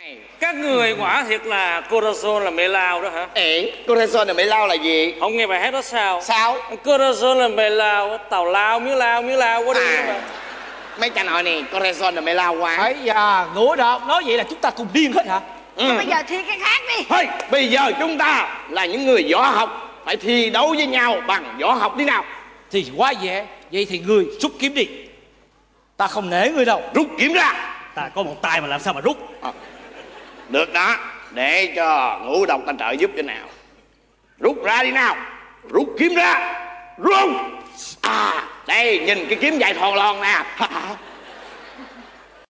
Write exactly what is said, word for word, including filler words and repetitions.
Các người quả thiệt là Corazon là mẹ lao đó hả? Ê, Corazon là mẹ lao là gì? Không nghe bài hát đó sao? Sao? Corazon là mẹ lao, tàu lao, miếng lao, miếng lao quá đi à, mà. Mấy cha nội nè, Corazon là mẹ lao quá. Ấy da, Ngũ Đột nói vậy là chúng ta cùng điên hết hả? Ừ. Bây giờ thi cái khác đi. Thôi, bây giờ chúng ta là những người võ học, phải thi đấu với nhau bằng võ học đi nào. Thì quá dễ. Vậy thì ngươi rút kiếm đi. Ta không nể ngươi đâu. Rút kiếm ra. Ta có một tay mà làm sao mà rút à, Được đó, để cho Ngũ Độc ta trợ giúp cho nào. Rút ra đi nào. Rút kiếm ra. Rút. À, đây nhìn cái kiếm dài thòn lon nè.